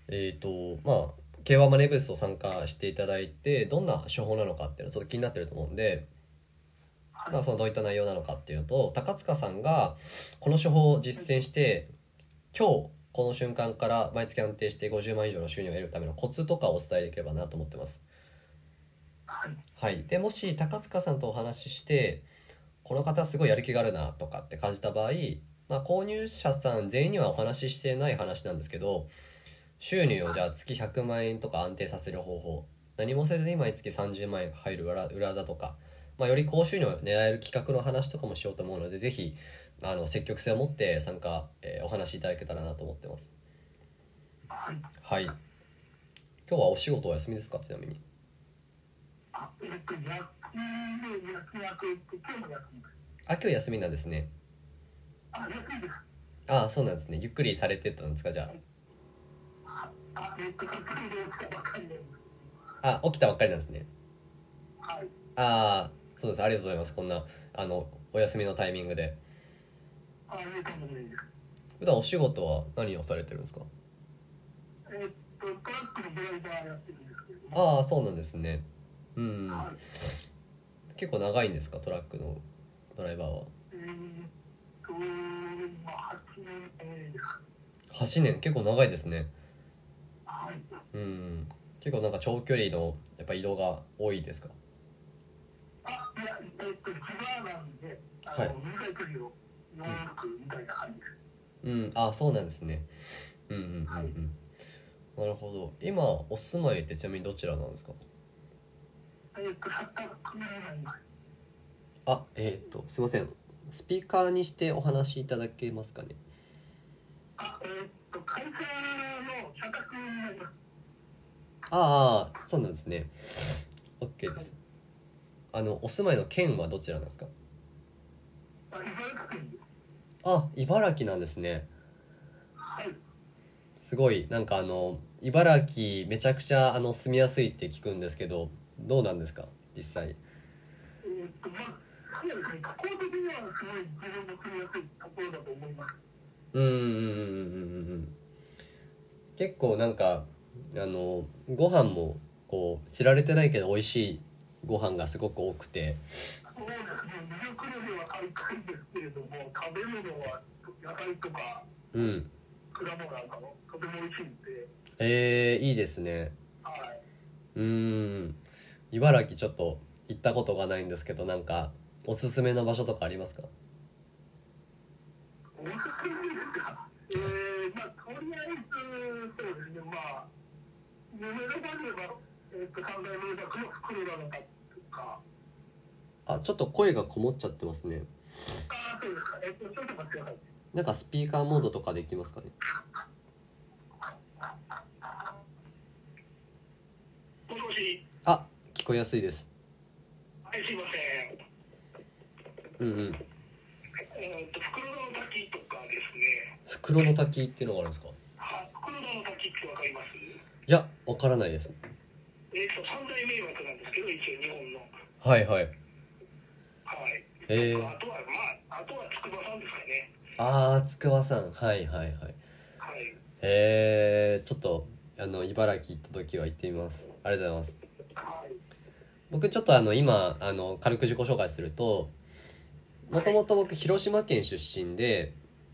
K1 マネーブースを参加していただいて、どんな手法なのかっていうのちょっと気になってると思うんで、そのどういった内容なのかっていうのと、高塚さんがこの手法を実践して今日この瞬間から毎月安定して50万以上の収入を得るためのコツとかをお伝えできればなと思ってます。はい。でもし高塚さんとお話しして、この方すごいやる気があるなとかって感じた場合、購入者さん全員にはお話ししてない話なんですけど、収入をじゃあ月100万円とか安定させる方法、何もせずに毎月30万円が入る裏技とか、より高収入を狙える企画の話とかもしようと思うので、ぜひ積極性を持って参加、お話しいただけたらなと思ってます。はい。今日はお仕事お休みですか、ちなみに。今日休みなんですね。そうなんですね。ゆっくりされてたんですか、じゃ起きたばっかりなんですね。そうです。ありがとうございます。こんなお休みのタイミングで。普段お仕事は何をされてるんですか？ トラックのドライバーやってるんですけどそうなんですね。結構長いんですか、トラックのドライバーは。 8年ですか。 8年、結構長いですね。結構なんか長距離のやっぱ移動が多いですか？ いや、千葉なんで、短い距離を4区みたいな感じです。 そうなんですね。なるほど。今お住まいってちなみにどちらなんですか？すいません。スピーカーにしてお話しいただけますかね。 会社の社宅になります。 そうなんですね。 OK です。お住まいの県はどちらなんですか？茨城なんですね。すごいなんか茨城めちゃくちゃ住みやすいって聞くんですけど、どうなんですか実際？ 加工的にはすごい自分の住みやすいところだと思います。 結構なんかご飯もこう知られてないけど美味しいご飯がすごく多くて。 そうですね。魅力度では高いんですけれども、食べ物は野菜とか果物なんかもとても美味しいんで。 いいですね。茨城ちょっと行ったことがないんですけど、なんかおすすめの場所とかありますか？ おすすめですか。とりあえずそうですね。夢の場で言えば三大名作の袋田のとか。 ちょっと声がこもっちゃってますね。 そうですか。ちょっと待ってください。 なんかスピーカーモードとかできますかね。 もしもし。 聞こえやすいです。 すいません。袋田の滝とかですね。 袋の滝っていうのがあるんですか？ 袋田の滝ってわかります？ いや、わからないです。 三大名瀑なんですけど、一応日本の。 はい。 あとは筑波山ですかね。 筑波山。はい。ちょっと茨城行った時は行ってみます。ありがとうございます。僕ちょっと今軽く自己紹介すると、もともと僕広島県出身で、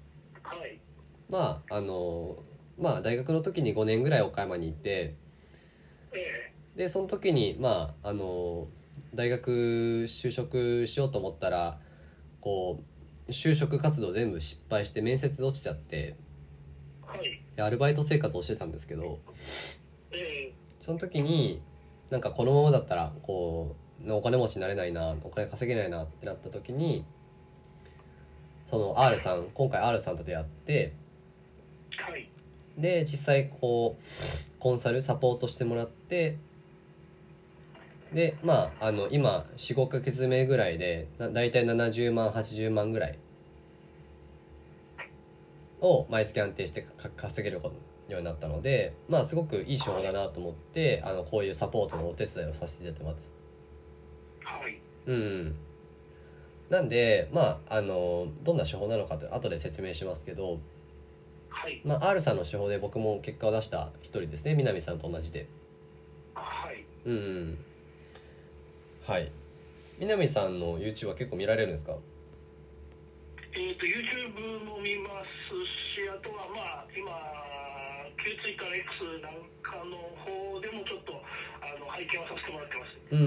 大学の時に5年ぐらい岡山にいて、でその時に大学就職しようと思ったらこう就職活動全部失敗して面接で落ちちゃって、アルバイト生活をしてたんですけど、その時になんかこのままだったらこうお金持ちになれないな、お金稼げないなってなった時に、その 今回 R さんと出会って、で実際こうコンサルサポートしてもらって、で今 4,5 ヶ月目ぐらいでだいたい70万80万ぐらいを毎月安定して稼げるようになったので、すごくいい手法だなと思って、こういうサポートのお手伝いをさせていただいてます。なんでどんな手法なのかって後で説明しますけど、 はい。 まあ、R さんの手法で僕も結果を出した一人ですね。南さんと同じで。 はい。 うん。はい。南さんの YouTube は結構見られるんですか？ YouTube も見ますし、あとはまあ今旧ツイッター X なんかの方でもちょっと拝見はさせてもらってます。 うん。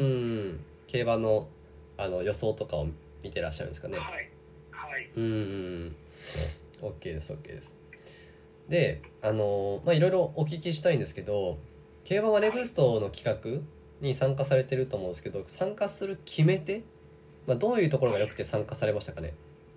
競馬の予想とかを見てらっしゃるんですかね。 はいはい。 うん。OK です OK です。で、まあいろいろお聞きしたいんですけど、競馬マネーブーストの企画に参加されてると思うんですけど、参加する決め手、まあ、どういうところが良くて参加されましたかね？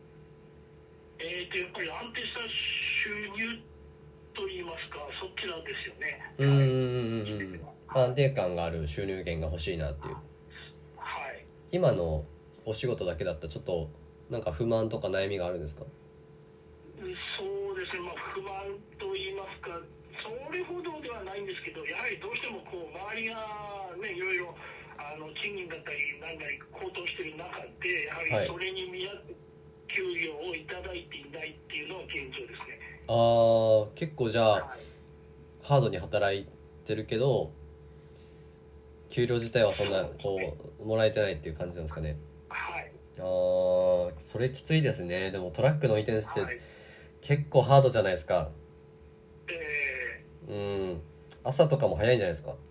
やっぱり安定した収入といいますか、そっちなんですよね。 安定感がある収入源が欲しいなっていう。 はい。 今のお仕事だけだったらちょっとなんか不満とか悩みがあるんですか？ そうですね、まあ、不満といいますか、それほどではないんですけど、やはりどうしてもこう周りが、ね、いろいろ賃金だったり何なり高騰している中で、やはりそれに見合って給与をいただいていないっていうのが現状ですね。 結構じゃあ、 はい、 ハードに働いてるけど給料自体はそんなこうもらえてないっていう感じなんですかね？ はい、 それきついですね。でもトラックの運転手ってはい、 結構ハードじゃないですか。 えうん。朝とかも早いんじゃないですか？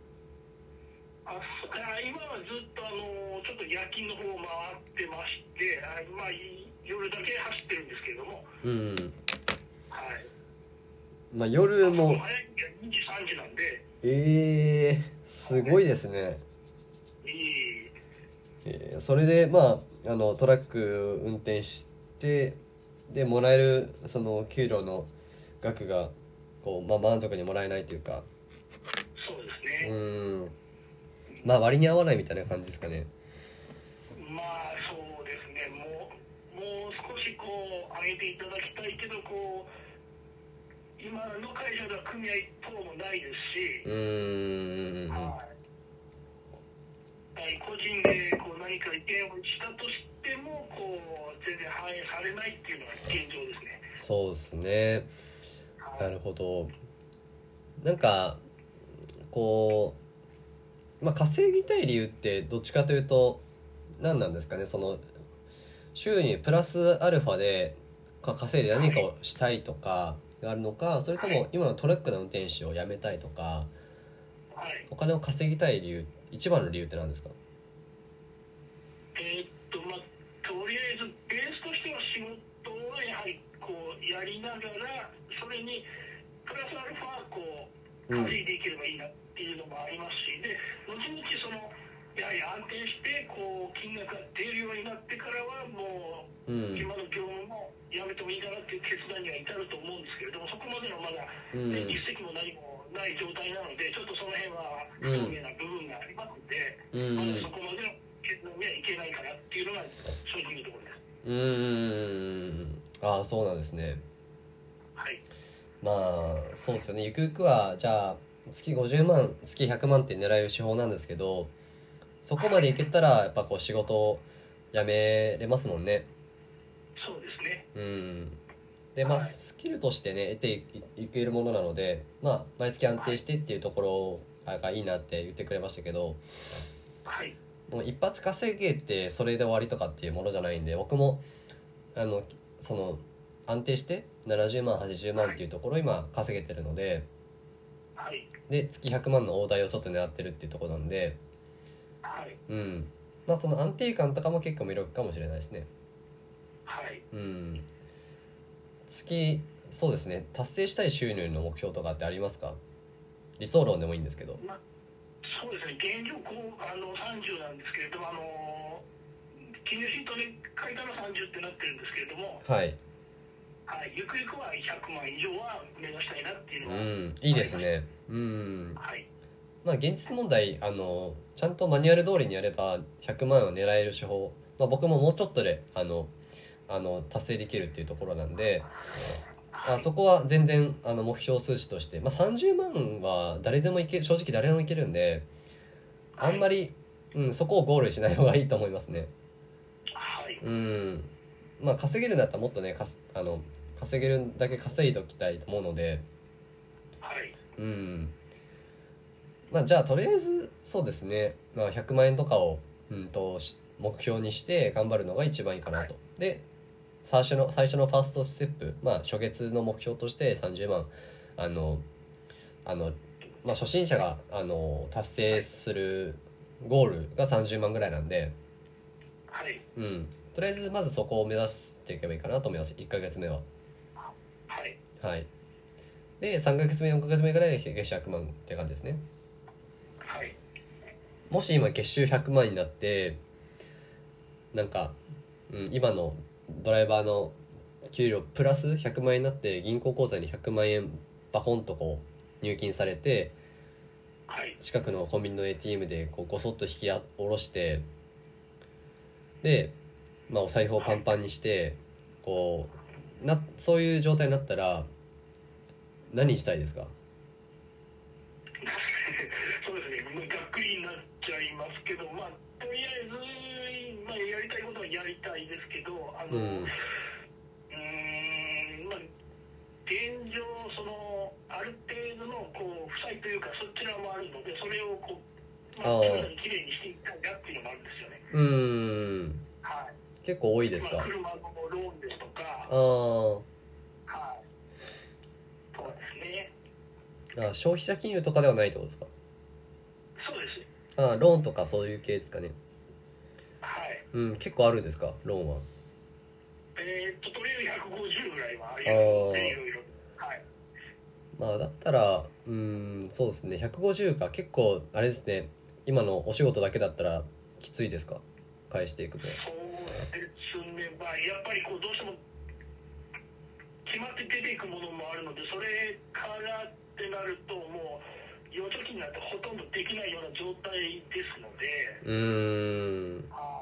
今はずっとちょっと夜勤の方を回ってまして、まあ、夜だけ走ってるんですけれども、 うん。 はい、 まあ夜も早い2時3時なんで、 すごいですね。 いい。 それでまあトラック運転してでもらえるその給料の額がこう、まあ、満足にもらえないというか、 そうですうね。 ん、まあ割に合わないみたいな感じですかね？ まあそうですね。もう少しこう上げていただきたいけど、こう今の会社では組合等もないですし、はい、個人でこう何か意見をしたとしてもこう全然反映されないっていうのが現状ですね。 そうですね。なるほど。なんかこう、まあ、稼ぎたい理由ってどっちかというと何なんですかね？その週にプラスアルファで稼いで何かをしたいとかがあるのか、それとも今のトラックの運転手を辞めたいとか、 はい。 お金を稼ぎたい理由、一番の理由って何ですか？ まあとりあえずベースとしては仕事はやはりこうやりながら、それにプラスアルファこううん稼いでいければいいなっていうのもありますし、で後々そのやはり安定してこう金額が出るようになってからはもう今の業務もやめてもいいかなっていう決断には至ると思うんですけれども、そこまでのまだ、ね、実績も何もない状態なので、ちょっとその辺は不透明な部分がありますので、まだそこまでの決断にはいけないかなっていうのが正直なところです。 そうなんですね。 はい。 まあそうですよね。ゆくゆくはじゃあ月50万月100万って狙える手法なんですけど、そこまでいけたらやっぱこう仕事を辞めれますもんね。 そうですね。 でまあスキルとしてね得ていけるものなので、まあ毎月安定してっていうところがいいなって言ってくれましたけど、 はい。 もう一発稼げてそれで終わりとかっていうものじゃないんで、僕もその安定して70万80万っていうところを今稼げてるので、 はい。 で月100万の大台をちょっと狙ってるっていうところなんで、 はい。 まあその安定感とかも結構魅力かもしれないですね。 はい。 月そうですね、達成したい収入の目標とかってありますか？理想論でもいいんですけど。 そうですね。現状30なんですけれども、記入シートで書いたら30ってなってるんですけれども、 はい。 はい、ゆくゆくは100万以上は目指したいなっていうのは、 いいですね。 はい。 まあ現実問題ちゃんとマニュアル通りにやれば100万を狙える手法、まあ、僕ももうちょっとで達成できるっていうところなんで、そこは全然目標数値として、まあ、30万は誰でも正直誰でもいけるんで、あんまり、そこをゴールにしない方がいいと思いますね。 はい。 まあ稼げるんだったらもっとね稼げるだけ稼いでおきたいと思うので、 はい、 まあじゃあとりあえずそうですね、まあ、100万円とかを、目標にして頑張るのが一番いいかなと。で最初のファーストステップ、まあ初月の目標として30万、まあ初心者が達成するゴールが30万ぐらいなんで、 はい、 とりあえずまずそこを目指していけばいいかなと思います。1ヶ月目は。 はい、 はい。で3ヶ月目4ヶ月目ぐらいで月収100万って感じですね。 はい、 もし今月収100万になってなんか、今のドライバーの給料プラス100万円になって銀行口座に100万円バコンとこう入金されて、 はい、 近くのコンビニの ATM でこうごそっと引き下ろして、で、まあ、お財布をパンパンにしてこうそういう状態になったら何したいですか？ そうですね、ざっくりになっちゃいますけど、まあ、とりあえず、まあ、やりたいことはやりたいですけど、まあ、現状、ある程度のこう負債というか、そちらもあるので、それをこう、まあ、きれいにしていきたいなっていうのもあるんですよね。はい、 結構多いですか？ まあ、車のローンですとか、はい、そうですね。 消費者金融とかではないってことですか？ そうです。 ローンとかそういう系ですかね。 はい。 結構あるんですか、ローンは？ とりあえず150ぐらいはありますね、いろいろ。はい。 まあだったらそうですね、150か。結構あれですね、今のお仕事だけだったらきついですか、返していくのは？ そうですね、まあ、やっぱりこうどうしても決まって出ていくものもあるので、それからってなるともう預貯金なんてほとんどできないような状態ですので、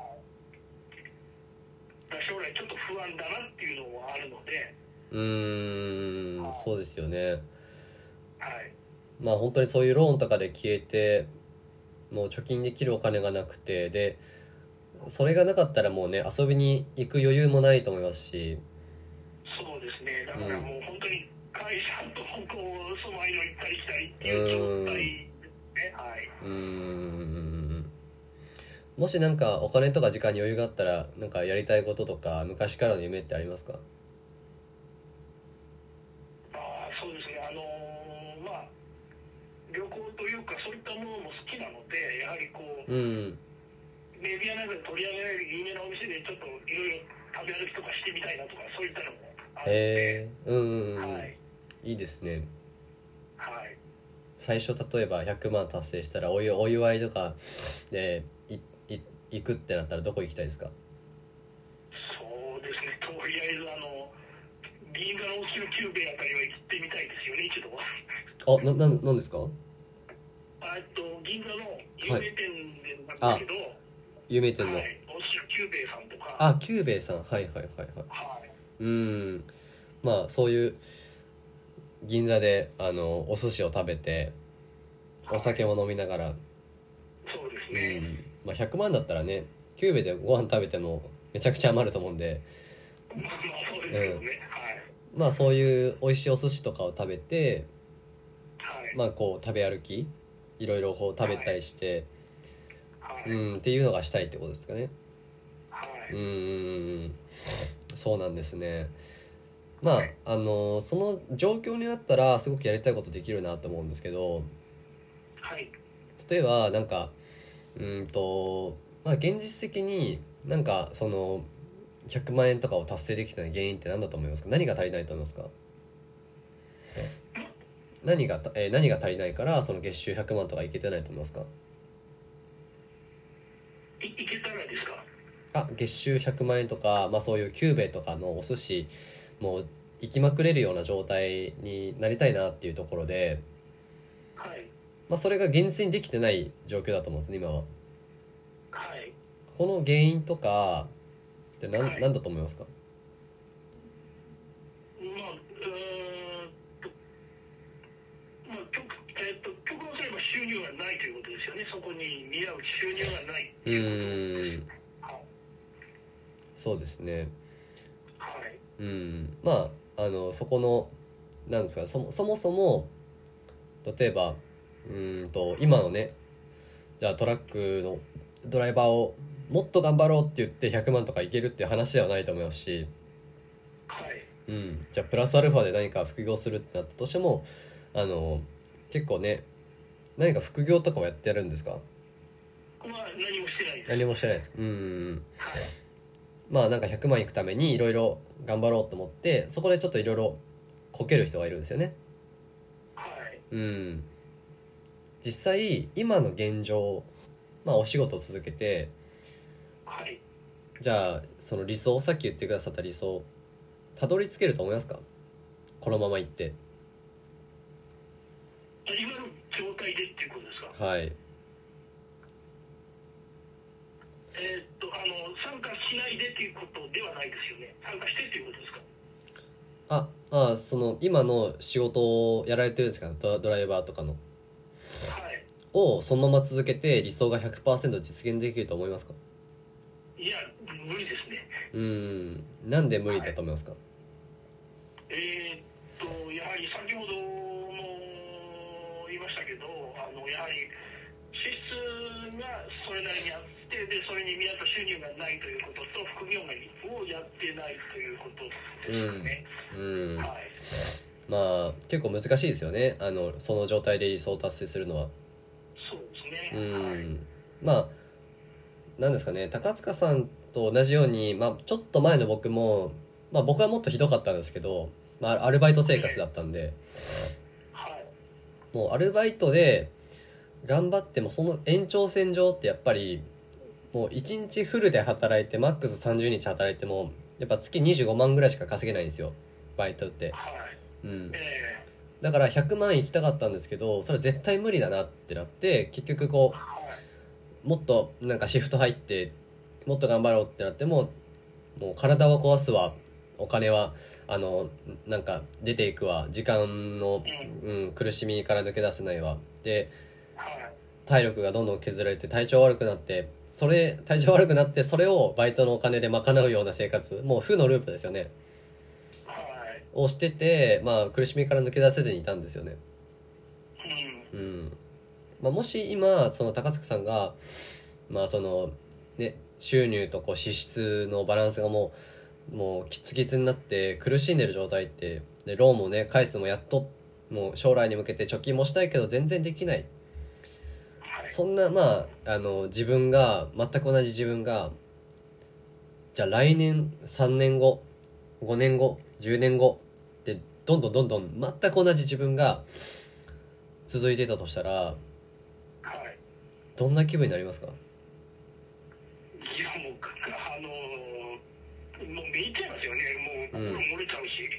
将来ちょっと不安だなっていうのはあるので、 そうですよね。 はい、 まあ本当にそういうローンとかで消えてもう貯金できるお金がなくて、でそれがなかったらもうね、遊びに行く余裕もないと思いますし。 そうですね、だからもう本当に会社とこうその間行ったり来たりっていう状態ですね。はい。 もしなんかお金とか時間に余裕があったら、なんかやりたいこととか昔からの夢ってありますか？ そうですね、まあ旅行というかそういったものも好きなので、やはりこう、メディアなんかで取り上げられる有名なお店でちょっといろいろ食べ歩きとかしてみたいなとか、そういったのもあるので、はい、 いいですね。 はい。 最初例えば100万達成したらお祝いとかで行くってなったらどこ行きたいですか？ そうですね、とりあえず銀座の大きなキューベあたりは行ってみたいですよね、一度は。 なんですか？ 銀座の有名店なんですけど、 有名店の、 はい、お寿司のキューベイさんとか。 キューベイさん、はいはいはいはい。 はい。 まあそういう銀座でお寿司を食べてお酒も飲みながら、 そうですね。 まあ100万だったらね、キューベでご飯食べてもめちゃくちゃ余ると思うんで、 まあそうですけどね、はい。 まあそういう美味しいお寿司とかを食べて、 はい、 まあこう食べ歩きいろいろこう食べたりして、っていうのがしたいってことですかね。 はい。 そうなんですね。まあその状況になったらすごくやりたいことできるなと思うんですけど、 はい、 例えばなんかまあ現実的になんかその100万円とかを達成できた原因って何だと思いますか？何が足りないと思いますか？何が足りないからその月収100万とかいけてないと思いますか？ いけたらですか？ 月収100万円とか、まあそういうキューベとかのお寿司もう行きまくれるような状態になりたいなっていうところで、 はい、 まあそれが現実にできてない状況だと思うんですね、今は。 はい。 この原因とかって何だと思いますか？ 極論すれば収入がないということですよね。そこに見合う収入がないっていうことです。 そうですね。 はい。 まあそこのなんですか、そもそも例えば今のね、じゃあトラックのドライバーをもっと頑張ろうって言って100万とかいけるっていう話ではないと思いますし、 はい。 じゃあプラスアルファで何か副業するってなったとしても結構ね、何か副業とかはやってやるんですか？ 何もしてないです。 何もしてないです。 はい。 まあなんか100万いくためにいろいろ頑張ろうと思って、そこでちょっといろいろこける人がいるんですよね。 はい。 実際今の現状、まあお仕事を続けて、 はい。 じゃあその理想、さっき言ってくださった理想たどり着けると思いますか？このままいって。 今の状態でっていうことですか？ はい。 参加しないでっていうことではないですよね。参加してっていうことですか？ その今の仕事をやられてるんですか？ドライバーとかのはい。 をそのまま続けて理想が 100% 実現できると思いますか？ いや、無理ですね。 なんで無理だと思いますか？ はい、やはり先ほども言いましたけど、やはり支出がそれなりにあって、でそれに見合った収入がないということと、副業をやってないということですかね。はい。 まあ結構難しいですよね、その状態で理想を達成するのは。 そうですね。はい。 まあなんですかね、高塚さんと同じように、まあ、ちょっと前の僕も、まあ、僕はもっとひどかったんですけど、まあ、アルバイト生活だったんで、 はい。 もうアルバイトで頑張ってもその延長線上ってやっぱりもう1日フルで働いてマックス30日働いてもやっぱ月25万ぐらいしか稼げないんですよ、バイトって。 はい。 だから100万行きたかったんですけど、それ絶対無理だなってなって、結局こうもっとなんかシフト入ってもっと頑張ろうってなっても、もう体は壊すわ、お金はなんか出ていくわ、時間の、苦しみから抜け出せないわで、体力がどんどん削られて体調悪くなって、それをバイトのお金で賄うような生活、もう負のループですよね、をしてて、まあ苦しみから抜け出せずにいたんですよね。まあ、もし今その高塚さんがまあそのね、収入とこう支出のバランスがもうキツキツになって苦しんでる状態って、でローンもね返すのもやっと、もう将来に向けて貯金もしたいけど全然できない、そんなまあ自分が全く同じ自分が、じゃあ来年3年後5年後10年後ってどんどん全く同じ自分が続いてたとしたら、どんな気分になりますか？ いや、もうもう見入っちゃいますよね。もう心漏れちゃうし。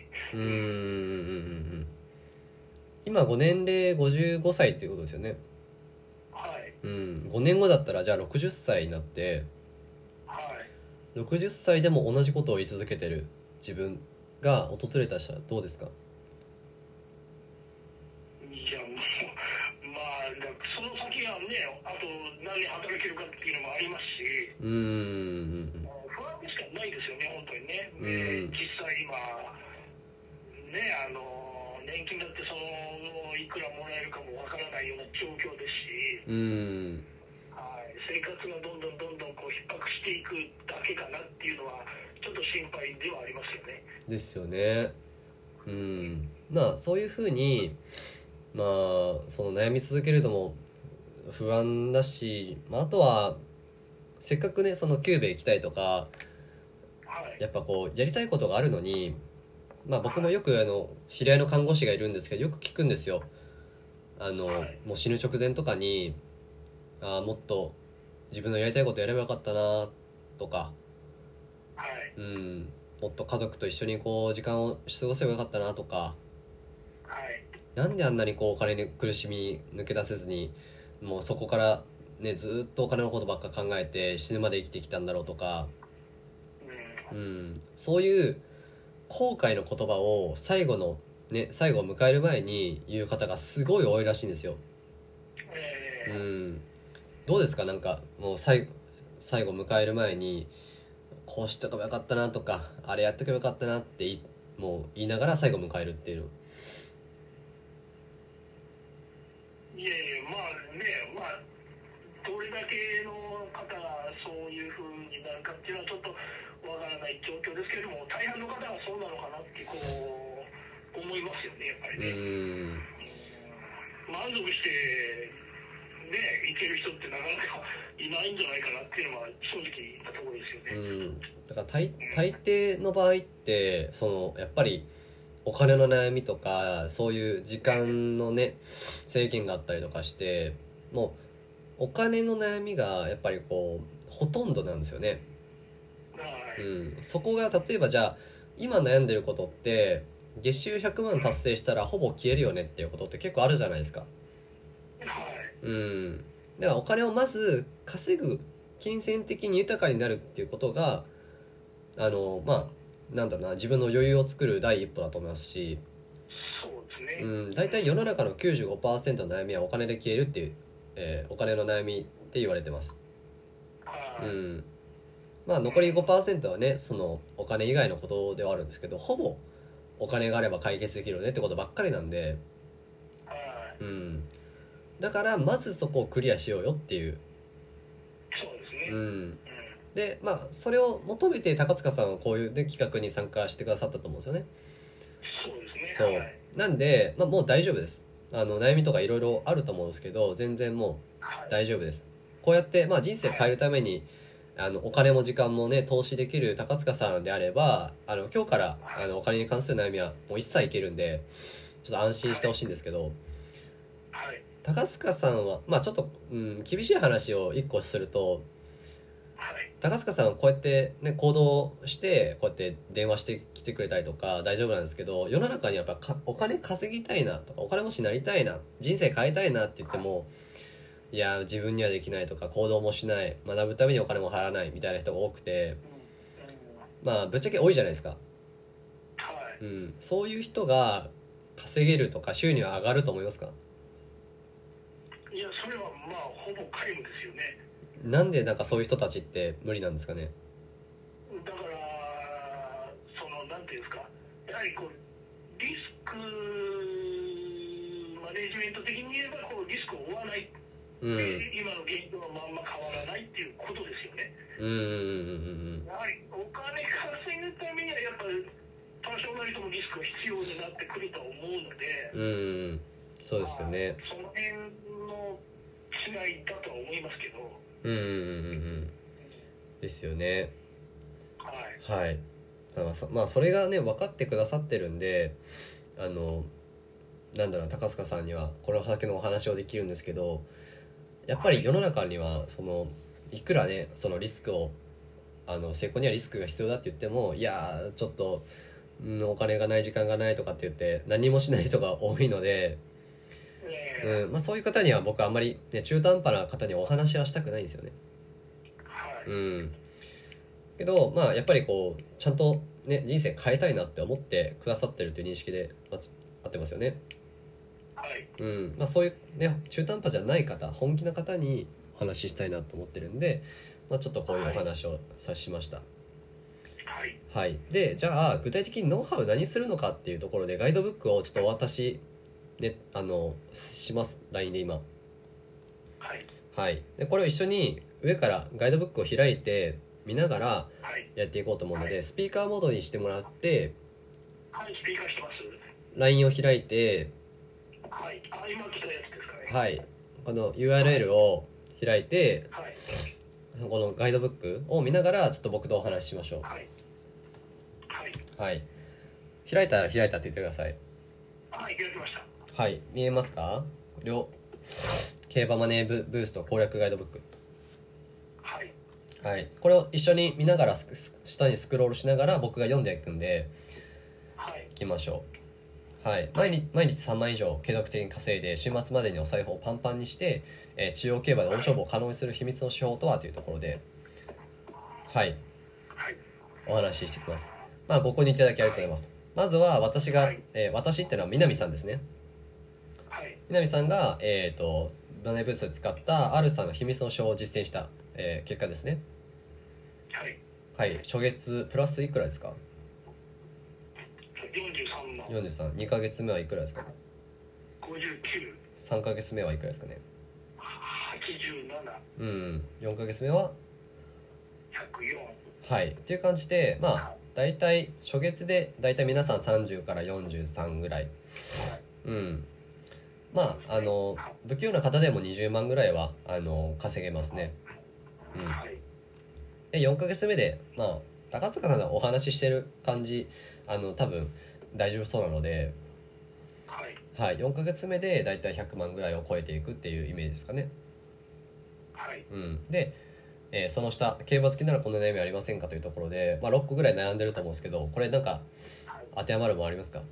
今ご年齢55歳っていうことですよね。 はい。 5年後だったらじゃあ60歳になって、 はい。 60歳でも同じことを言い続けてる自分が訪れたらどうですか？ いや、もうまあその先はね、あと何年働けるかっていうのもありますし、不安でしかないですよね、本当にね。実際今ね、年金だっていくらもらえるかもわからないような状況ですし、はい、生活がどんどんこう逼迫していくだけかなっていうのはちょっと心配ではありますよね。 ですよね。まあそういうふうに、まあその悩み続けるのも不安だし、まあ、あとはせっかくねそのキューベ行きたいとか、やっぱこうやりたいことがあるのに、まあ僕もよく知り合いの看護師がいるんですけど、よく聞くんですよ。もう死ぬ直前とかに、もっと自分のやりたいことやればよかったなとか、もっと家族と一緒にこう時間を過ごせばよかったなとか、なんであんなにこうお金に苦しみ抜け出せずに、もうそこからねずっとお金のことばっか考えて死ぬまで生きてきたんだろうとか、そういう後悔の言葉を最後を迎える前に言う方がすごい多いらしいんですよ。どうですか？なんかもう最後迎える前にこうしとけばよかったなとか、あれやっとけばよかったなってもう言いながら最後迎えるっていうの。 いやいや、まあね、まあどれだけの方がそういう風になるかっていうのはちょっとわからない状況ですけれども、大半の方はそうなのかなってこう思いますよね、やっぱりね。満足してねいける人ってなかなかいないんじゃないかなっていうのは正直なところですよね。 だから大抵の場合ってやっぱりお金の悩みとかそういう時間のね制限があったりとかして、もうお金の悩みがやっぱりこうほとんどなんですよね。そこが例えばじゃあ今悩んでることって月収100万達成したらほぼ消えるよねっていうことって結構あるじゃないですか。だからお金をまず稼ぐ、金銭的に豊かになるっていうことがなんだろうな、自分の余裕を作る第一歩だと思いますし、 そうですね。 大体世の中の 95% の悩みはお金で消えるっていう、お金の悩みって言われてます。残り 5% はねそのお金以外のことではあるんですけど、ほぼお金があれば解決できるよねってことばっかりなんで、だからまずそこをクリアしようよっていう。 そうですね。 でそれを求めて高塚さんはこういう、ね、企画に参加してくださったと思うんですよね。 そうですね。 なんで、もう大丈夫です。悩みとかいろいろあると思うんですけど、全然もう大丈夫です。こうやって、人生変えるためにお金も時間もね投資できる高塚さんであれば、今日からお金に関する悩みはもう一切いけるんで、ちょっと安心してほしいんですけど、高塚さんはちょっと、厳しい話を一個すると、高塚さんはこうやってね行動してこうやって電話してきてくれたりとか大丈夫なんですけど、世の中にやっぱお金稼ぎたいなとかお金持ちになりたいな、人生変えたいなって言っても、いや自分にはできないとか行動もしない、学ぶためにお金も払わないみたいな人が多くて、ぶっちゃけ多いじゃないですか。そういう人が稼げるとか収入上がると思いますか？ いや、それはほぼ皆無ですよね。 なんでそういう人たちって無理なんですかね。 だからなんていうんですか、やはりリスクマネジメント的に言えばリスクを負わない、今の現状のまんま変わらないっていうことですよね。やはりお金稼ぐためにはやっぱり多少なりともリスクが必要になってくると思うので、 そうですよね。 その辺の違いだとは思いますけど。 ですよね。それがね分かってくださってるんで、なんだろう、高塚さんにはこの先のお話をできるんですけど、やっぱり世の中にはいくらねそのリスクを成功にはリスクが必要だって言っても、いやちょっと、お金がない時間がないとかって言って何もしない人が多いので、そういう方には僕はあんまり、ね、中途半端な方にお話はしたくないんですよね。けどやっぱりちゃんと、ね、人生変えたいなって思ってくださってるという認識で合ってますよね。そういう、ね、中途半端じゃない方、本気な方にお話ししたいなと思ってるんで、ちょっとこういうお話をしました。でじゃあ具体的にノウハウ何するのかっていうところでガイドブックをちょっとお渡しでします。 LINE で今でこれを一緒に上からガイドブックを開いて見ながらやっていこうと思うので、スピーカーモードにしてもらって、 スピーカーしてます。 LINE を開いて、 今来たやつですかね。 この URL を開いて、このガイドブックを見ながらちょっと僕とお話ししましょう。開いたら開いたって言ってください。 開きました。 見えますか？競馬マネーブースト攻略ガイドブック。これを一緒に見ながら下にスクロールしながら僕が読んでいくんで、いきましょう。毎日3万以上継続的に稼いで週末までにお財布をパンパンにして、中央競馬で大勝負を可能にする秘密の手法とはというところでお話ししてきます。ご購入いただきありがとうございます。まずは私が、私っていうのは南さんですね。南さんが、マネーブースで使ったアルサの秘密の手法を実践した、結果ですね。初月プラスいくらですか？ 43万。 43。2ヶ月目はいくらですかね。 59。 3ヶ月目はいくらですかね。 87。 うん。4ヶ月目は 104。 はい。っていう感じで、まあだいたい初月でだいたい皆さん30から43ぐらい。うん。まあ不器用な方でも20万ぐらいは稼げますね。うん。で4ヶ月目でまあ高塚さんがお話ししてる感じ多分大丈夫そうなので、はい、4ヶ月目でだいたい100万ぐらいを超えていくっていうイメージですかね。 はい。 うん。で、その下競馬好きならこんな悩みありませんかというところで、まあ、6個ぐらい悩んでると思うんですけど、これなんか当てはまるもんありますか？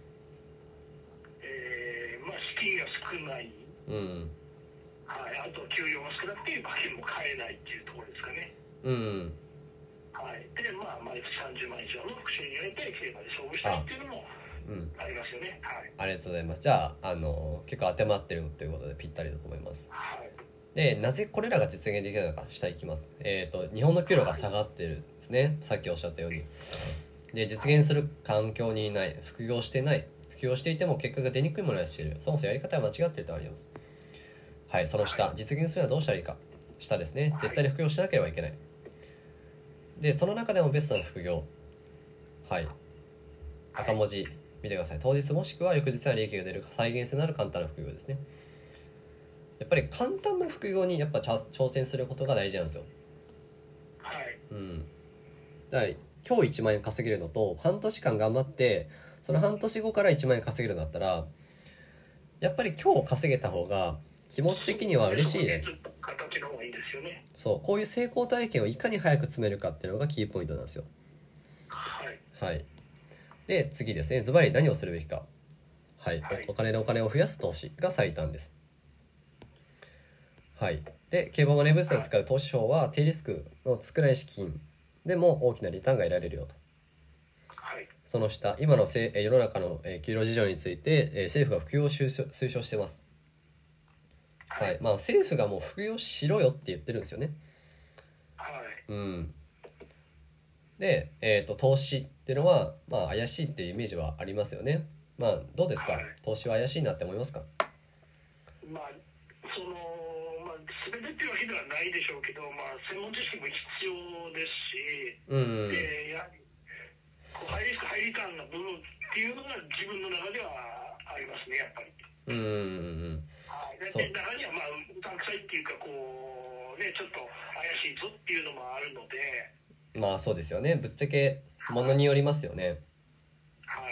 まあ資金が少ない。 うん。 はい。あと給料が少なくて馬券も買えないっていうところですかね。 うん。 はい。でまあ毎月30万以上の副収入を得て競馬で勝負したいっていうのもありますよね。はい。 ありがとうございます。じゃあ結構当てはまってるということでぴったりだと思います。 はい。 でなぜこれらが実現できるのか下いきます。日本の給料が下がってるんですね、さっきおっしゃったように。で実現する環境にいない、副業してない、副業していても結果が出にくいものをしている、そもそもやり方は間違っているとあります。はい。その下、実現するにはどうしたらいいか。下ですね。絶対に副業しなければいけない。でその中でもベストな副業、はい、赤文字見てください。当日もしくは翌日は利益が出る再現性のある簡単な副業ですね。やっぱり簡単な副業にやっぱ挑戦することが大事なんですよ。 はい。 うん。だから今日1万円稼げるのと半年間頑張ってその半年後から1万円稼げるんだったら、やっぱり今日稼げた方が気持ち的には嬉しいね。 形の方がいいですよね。 そう、こういう成功体験をいかに早く詰めるかっていうのがキーポイントなんですよ。 はい。 はい。で次ですね、ズバリ何をするべきか。はい、 はい、 お金を増やす投資が最短です。はい。で競馬マネーブースターで使う投資法は低リスクの少ない資金でも大きなリターンが得られるよと。 はい、 その下、今の世の中の給料事情について政府が副業を推奨してます。はい。まあ政府がもう副業しろよって言ってるんですよね。 はい。 うん。で、投資っていうのはまあ怪しいっていうイメージはありますよね。まあどうですか、 はい、 投資は怪しいなって思いますか？ まあ全てっていうわけではないでしょうけど、まあ専門知識も必要ですし、でやはりハイリスクハイリターンな部分っていうのが自分の中ではありますね、やっぱり。はい、で中にはまあうさんくさいっていうかちょっと怪しいぞっていうのもあるので。 まあそうですよね、ぶっちゃけものによりますよね。 はい。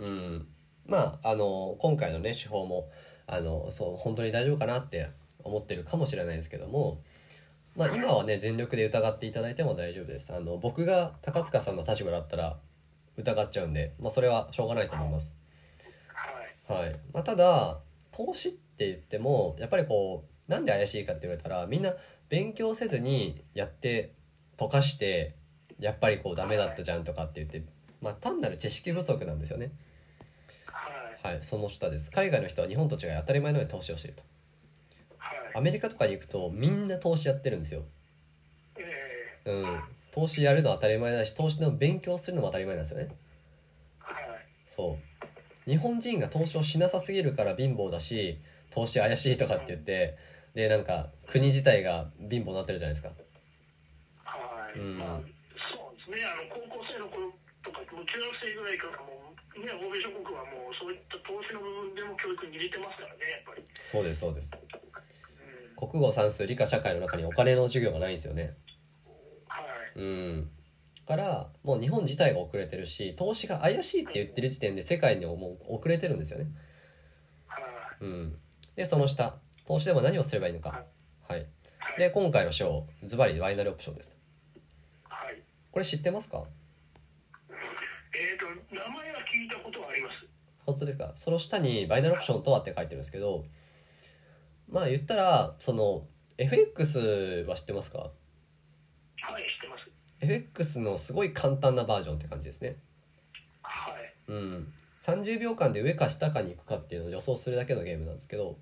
まあ今回のね手法もそう本当に大丈夫かなって思ってるかもしれないですけども、まあ今はね全力で疑っていただいても大丈夫です。僕が高塚さんの立場だったら疑っちゃうんで、まあそれはしょうがないと思います。はい。まあ、ただ投資って言ってもやっぱりなんで怪しいかって言われたら、みんな勉強せずにやって溶かしてやっぱりダメだったじゃんとかって言って、まあ単なる知識不足なんですよね。はい。その下です。海外の人は日本と違い当たり前のように投資をしていると。アメリカとかに行くとみんな投資やってるんですよ。投資やるのは当たり前だし、投資の勉強するのも当たり前なんですよね。そう日本人が投資をしなさすぎるから貧乏だし、投資怪しいとかって言って、でなんか国自体が貧乏になってるじゃないですか。 まあそうですね。高校生の頃とか中学生ぐらいからもうね、欧米諸国はもうそういった投資の部分でも教育に入れてますからね、やっぱり。 そうですそうです。国語算数理科社会の中にお金の授業がないんですよね。からもう日本自体が遅れてるし、投資が怪しいって言ってる時点で世界にももう遅れてるんですよね。でその下、投資でも何をすればいいのか。で今回の章ズバリバイナルオプションです。これ知ってますか？ 名前は聞いたことはあります。 本当ですか？その下にバイナルオプションとはって書いてるんですけど、まあ言ったらFX は知ってますか？ はい、知ってます。 FX のすごい簡単なバージョンって感じですね。30秒間で上か下かに行くかっていうのを予想するだけのゲームなんですけど、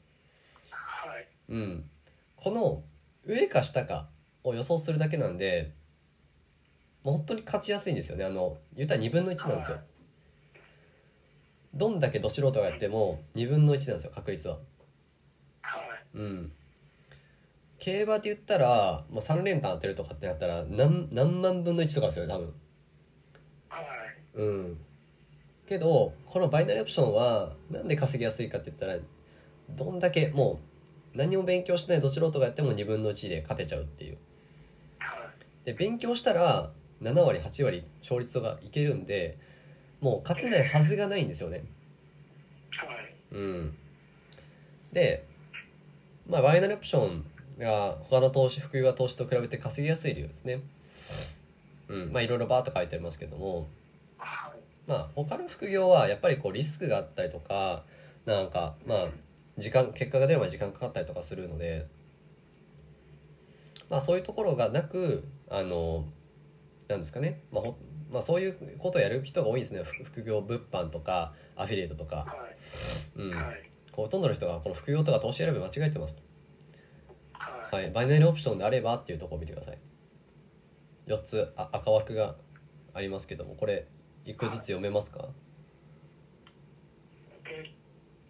この上か下かを予想するだけなんで、もう本当に勝ちやすいんですよね。言ったら2分の1なんですよ。 どんだけど素人がやっても2分の1なんですよ、確率は。 はい。 うん。競馬で言ったら、まあ、3連単当てるとかってなったら何万分の1とかですよね、多分。 はい。 うん。けどこのバイナリーオプションはなんで稼ぎやすいかって言ったら、どんだけもう何も勉強してないど素人がやっても2分の1で勝てちゃうっていう。 はい。 で勉強したら7割8割勝率がいけるんで、もう勝てないはずがないんですよね。 はい。 うん。で、まあバイナリーオプションが他の投資副業投資と比べて稼ぎやすい理由ですね。うん。まあいろいろバーッと書いてありますけども、 はい。 まあ他の副業はやっぱりこうリスクがあったりとか、なんかまあ結果が出るまで時間かかったりとかするので、まあそういうところがなく、なんですかね、まあそういうことをやる人が多いんですね。副業物販とかアフィリエイトとか。 はい。 うん。 はい。 ほとんどの人がこの副業とか投資選び間違えてますと。 はい。 はい。バイナリーオプションであればっていうところを見てください。4つ赤枠がありますけども、これ1個ずつ読めますか？ えっ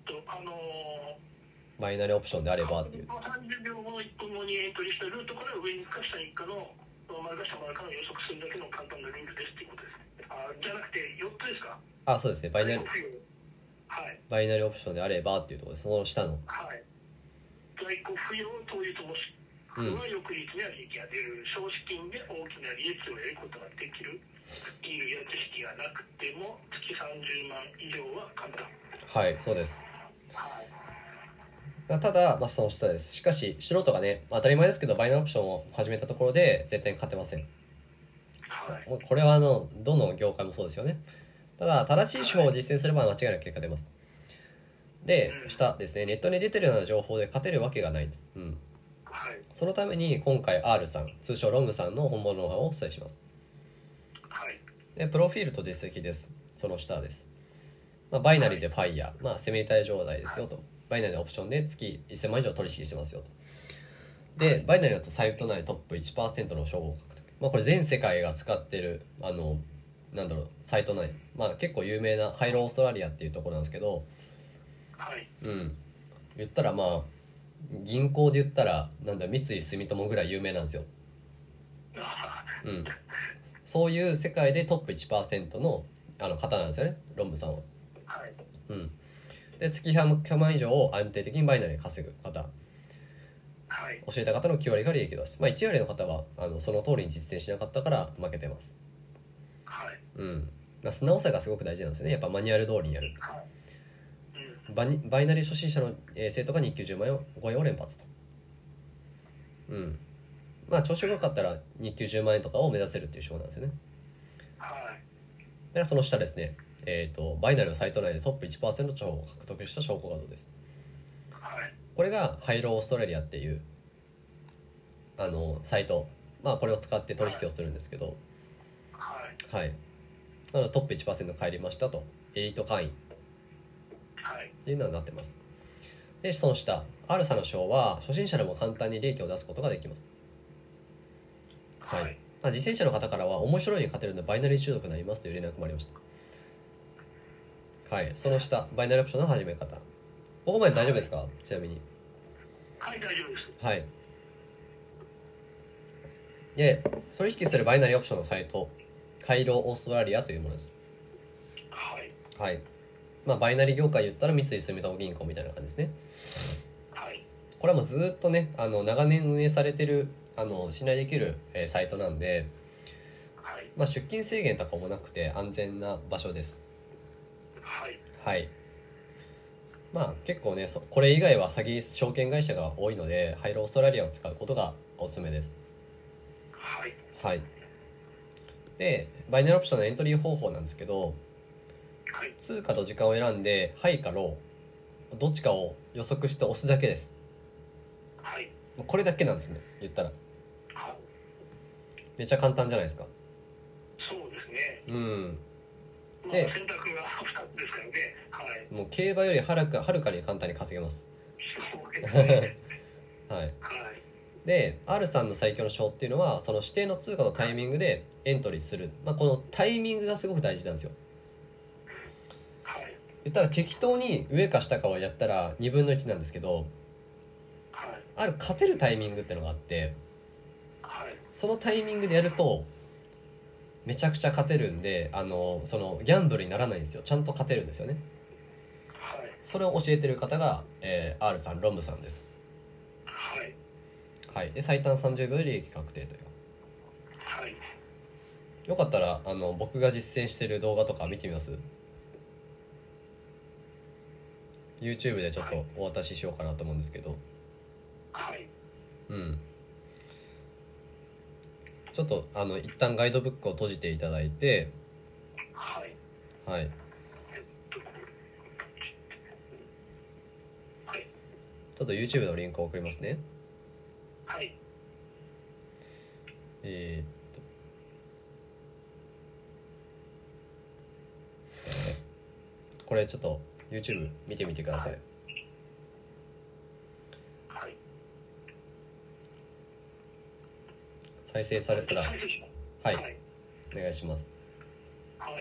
バイナリーオプションであればっていう。 30秒後の1分後にエントリーしたルートから上に行くか下に行くかの丸か下丸かの予測するだけの簡単なルールですっていうことですね。じゃなくて4つですか？ あ、そうですね。 はい。 バイナリーオプションであればっていうところです。その下の。 はい。在庫不要というともしくは翌日には利益が出る、少資金で大きな利益を得ることができる、スキルや知識がなくても月30万以上は簡単。 はい、そうです。 はい。 ただ、まあ、その下です。しかし、素人がね、当たり前ですけど、バイナリーオプションを始めたところで絶対に勝てません。 はい。 もうこれはどの業界もそうですよね。ただ、正しい手法を実践すれば間違いなく結果出ます。で、下ですね、ネットに出てるような情報で勝てるわけがないです。うん。 はい。 そのために今回 R さん、通称ロングさんの本物のノウハウをお伝えします。 はい。 で、プロフィールと実績です。その下です。まあ、バイナリーでファイヤー、まあ、セミリタイ状態ですよと。バイナリーのオプションで月1000万以上取引してますよと。で、バイナリーだとサイト内トップ 1% の称号を獲得。まあ、これ全世界が使ってる、なんだろう、サイト内。まあ、結構有名なハイローオーストラリアっていうところなんですけど、 はい。 うん。言ったらまあ、銀行で言ったら、三井住友ぐらい有名なんですよ。うん。そういう世界でトップ 1% の方なんですよね、ロンブさんは。 はい。 うん。で、月100万以上を安定的にバイナリーで稼ぐ方。 はい。 教えた方の9割が利益を出す。まあ1割の方はその通りに実践しなかったから負けてます。 はい。 うん。まあ、素直さがすごく大事なんですよね。やっぱマニュアル通りにやる。 はい。 バイナリー初心者の生徒が日給10万円超えを連発と。うん。まあ調子が良かったら日給10万円とかを目指せるっていう手法なんですよね。 はい。 ではその下ですね。バイナリーのサイト内でトップ 1% の情報を獲得した証拠画像です。 はい。 これがハイローオーストラリアっていうサイト。まあこれを使って取引をするんですけど、 はい。 はい。なのでトップ 1% 帰りましたと。エリート会員はい。 っていうのになってます。で、その下、アルサの賞は初心者でも簡単に利益を出すことができます。はい。まあ、実践者の方からは面白いに勝てるのでバイナリー中毒になりますという連絡もありました。はい。その下、バイナリーオプションの始め方。ここまで大丈夫ですか？ちなみに。 はい、大丈夫です。 はい。で、取引するバイナリーオプションのサイト、ハイローオーストラリアというものです。 はい。 はい。まあ、バイナリー業界言ったら三井住友銀行みたいな感じですね。 はい。 これはもうずっとね、長年運営されてる、信頼できる、サイトなんで、 はい。 まあ、出勤制限とかもなくて安全な場所です。 はい。 はい。まあ、結構ね、これ以外は詐欺証券会社が多いので、ハイローオーストラリアを使うことがおすすめです。 はい。 はい。で、バイナリーオプションのエントリー方法なんですけど、 はい。 通貨と時間を選んで、ハイかロー、どっちかを予測して押すだけです。 はい。 これだけなんですね、言ったら。 はめっちゃ簡単じゃないですか。 そうですね。 うん。 まあ、 で選択が2つですからね。はい。 もう競馬よりはるかに簡単に稼げます。 そうですね。 はい。 はい。 で、R さんの最強の手法っていうのは、その指定の通貨のタイミングでエントリーする。まあ、このタイミングがすごく大事なんですよ。 はい。 言ったら適当に上か下かをやったら2分の1なんですけど、 はい、 ある勝てるタイミングってのがあって、 はい、 そのタイミングでやるとめちゃくちゃ勝てるんで、そのギャンブルにならないんですよ。ちゃんと勝てるんですよね。 はい、 それを教えてる方が、R さん、ロムさんです。 はい、 はい。で最短30秒で利益確定という。 はい。 よかったら僕が実践してる動画とか見てみます？ YouTube でちょっとお渡ししようかなと思うんですけど、 はい。 うん、ちょっと一旦ガイドブックを閉じていただいて、 はい。 はい、 はい。 ちょっと YouTube のリンクを送りますね。 はい。 えこれちょっと YouTube 見てみてください。 はい。 再生されたら、 再生します。 はい、 はい。 お願いします。 はい。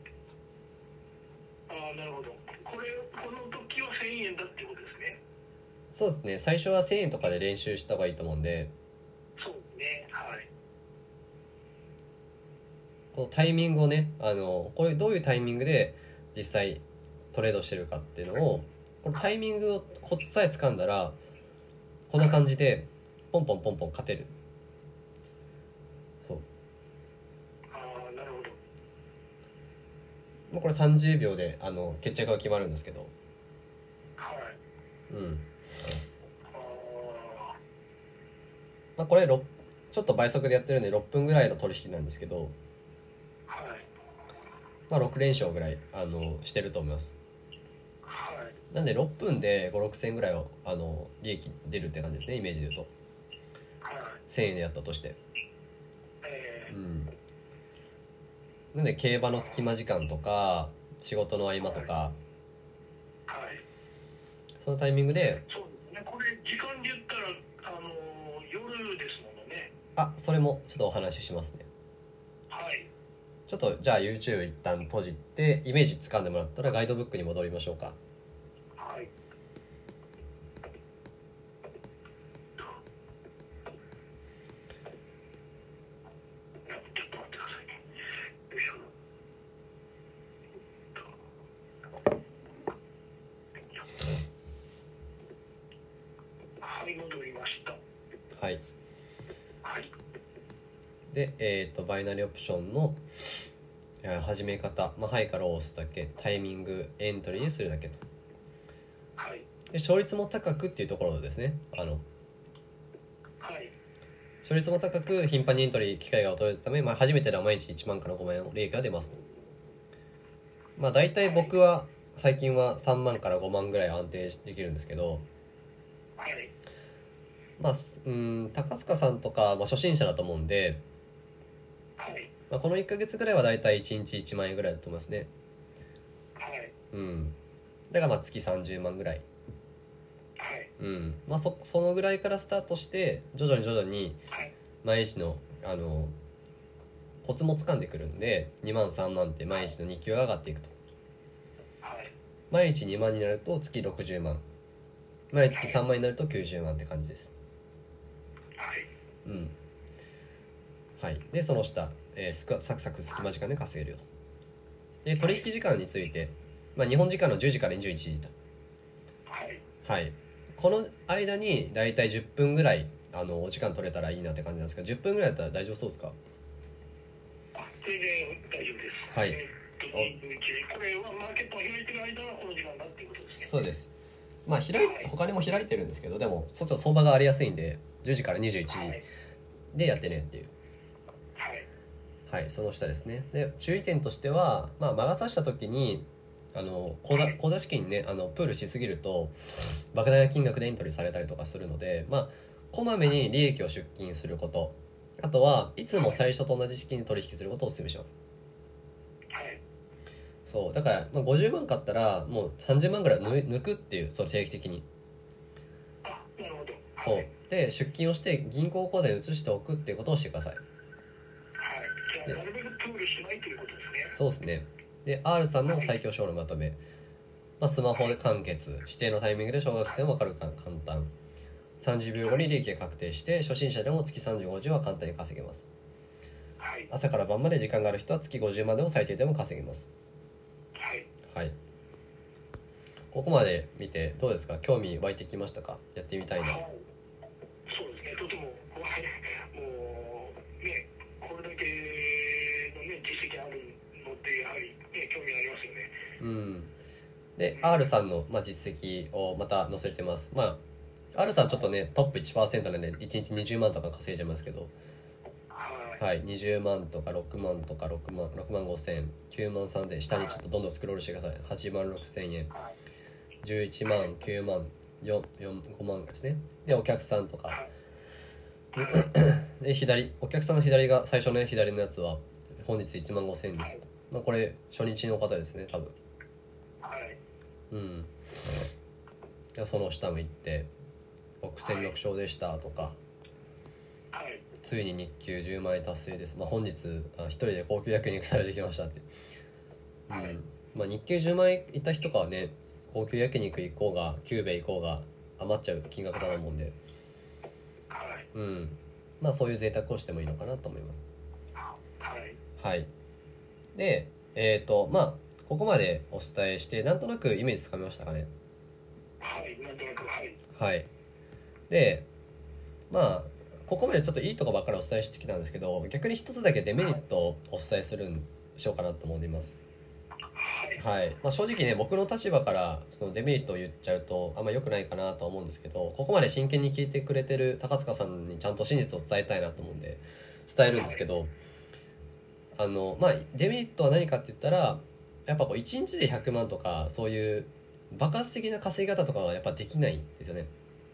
ああ、なるほど。この時は1000円だってことですね。 そうですね、最初は1000円とかで練習した方がいいと思うんで、 そうね。はい。 このタイミングをね、これどういうタイミングで実際トレードしてるかっていうのを、このタイミングをコツさえ掴んだらこんな感じでポンポンポンポン勝てる。そう、 ああ、なるほど。 もうこれ30秒で決着が決まるんですけど、 はい。 うん、 ああ、 まあ、これちょっと倍速でやってるんで6分ぐらいの取引なんですけど、 はい。 まあ、6連勝ぐらいしてると思います。 はい。 なんで6分で5、6千ぐらいを利益出るって感じですね、イメージで言うと。 はい。 1000円でやったとして、 えうん、なんで競馬の隙間時間とか仕事の合間とか、 ー、はい。 そのタイミングで、 そうですね。これ時間で言ったら夜ですものね。 それもちょっとお話ししますね。 はい。 ちょっとじゃあ YouTube 一旦閉じてイメージ掴んでもらったらガイドブックに戻りましょうか。 はい。ちょっと待ってくださいね。よいしょ。はい、戻りました。 はい。 はい。 でバイナリーオプションの始め方、ハイからローを押すだけ、タイミングエントリーするだけと。 はい。 で勝率も高くっていうところですね。 はい。 勝率も高く頻繁にエントリー機会が訪れるため、初めてでは毎日1万から5万円の利益が出ますと。大体僕は最近は3万から5万ぐらい安定できるんですけど、 はい。 高塚さんとか、初心者だと思うんで、 はい。 この1ヶ月ぐらいはだいたい1日1万円ぐらいだと思いますね。 はい。 だから月30万ぐらい。 はい。 そのぐらいからスタートして徐々にはい。 毎日のコツも掴んでくるんで、2万3万って毎日の日給が上がっていくと。 はい。 毎日2万になると月60万、毎月3万になると90万って感じです。 はい。 はい。でその下、サクサク隙間時間で稼げるよと。で取引時間について、日本時間の10時から21時と。 はい。 はい。この間にだいたい10分ぐらいお時間取れたらいいなって感じなんですけど、10分ぐらいだったら大丈夫そうですか？ 全然大丈夫です。 はい。 これはマーケットを開いてる間はこの時間だっていうことですね。 そうです。他にも開いてるんですけど、でもちょっと相場が荒れやすいんで10時から21時でやってねっていう。はい、その下ですね。で注意点としては、魔が差した時に口座資金ねプールしすぎると莫大な金額でエントリーされたりとかするので、こまめに利益を出金すること、あとはいつも最初と同じ資金で取引することをお勧めします。そうだから、50万買ったらもう30万ぐらい抜くっていう、その定期的に。 なるほど。 そうで出金をして銀行口座に移しておくっていうことをしてください。 じゃあなるべくプールしないということですね。 そうですね。で R さんの最強賞のまとめ、 スマホで完結、指定のタイミングで小学生も分かるから簡単、30秒後に利益が確定して初心者でも月35は簡単に稼げます。朝から晩まで時間がある人は月50万でも最低でも稼げます。はい、ここまで見てどうですか？興味湧いてきましたか？やってみたいな。 そうですね、とてももうね、これだけのね実績あるのってやはりね興味ありますよね。 うん。で R さんの、実績をまた載せてます。R さんちょっとねトップ 1% なんで1日20万とか稼いじゃいますけど、はい、20万とか6万とか6万5千、9万3千、下にちょっとどんどんスクロールしてください。8万6千円、11万、9万、5万ですね。でお客さんとかでお客さんの左が最初の左のやつは本日1万5千円です。これ初日の方ですね多分。うん。その下も行って6戦6勝でしたとか、ついに日給10万円達成です。本日一人で高級焼肉食べてきましたって。日給10万円いった日とかはね、高級焼肉行こうがキューベ行こうが余っちゃう金額だと思うんで、そういう贅沢をしてもいいのかなと思います。はい。でここまでお伝えしてなんとなくイメージつかみましたかね？ なんとなくはい。でここまでちょっといいとこばっかりお伝えしてきたんですけど、逆に一つだけデメリットをお伝えしようかなと思います。はい。正直ね、僕の立場からそのデメリットを言っちゃうとあんま良くないかなと思うんですけど、ここまで真剣に聞いてくれてる高塚さんにちゃんと真実を伝えたいなと思うんで伝えるんですけど、デメリットは何かって言ったら、やっぱ1日で100万とかそういう爆発的な稼ぎ方とかはやっぱできないんですよね。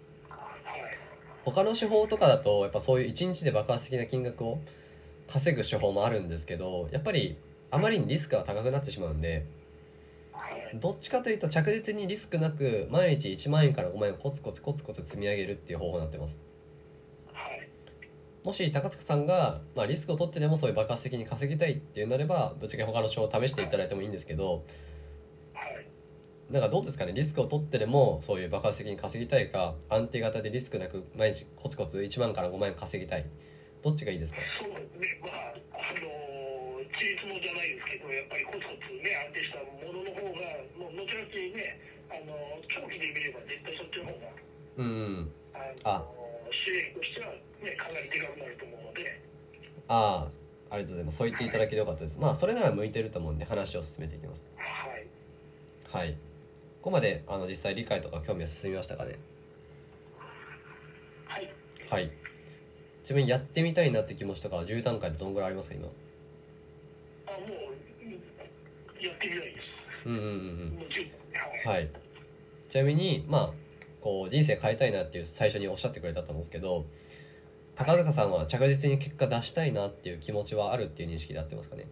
他の手法とかだとやっぱそういう1日で爆発的な金額を稼ぐ手法もあるんですけど、やっぱりあまりにリスクが高くなってしまうんで、どっちかというと着実にリスクなく毎日1万円から5万円をコツコツ積み上げるっていう方法になってます。もし高塚さんが、リスクを取ってでもそういう爆発的に稼ぎたいっていうなればぶっちゃけ他の手法を試していただいてもいいんですけど、どうですかね、リスクを取ってでもそういう爆発的に稼ぎたいか、安定型でリスクなく毎日コツコツ1万から5万円稼ぎたい、どっちがいいですか？ そうですね、ちりつもじゃないですけど、やっぱりコツコツね安定したものの方がもう後々ね、長期で見れば絶対そっちの方が収益としてはねかなりでかくなると思うので。 ありがとうございます。そう言っていただけてよかったです。それなら向いてると思うんで話を進めていきます。はい。ここまで実際理解とか興味は進みましたかね？はい。ちなみにやってみたいなって気持ちとかは10段階でどんぐらいありますか今？ もうやってみたいです。 はい。ちなみに人生変えたいなっていう最初におっしゃってくれたと思うんですけど、高塚さんは着実に結果出したいなっていう気持ちはあるっていう認識で合ってますかね？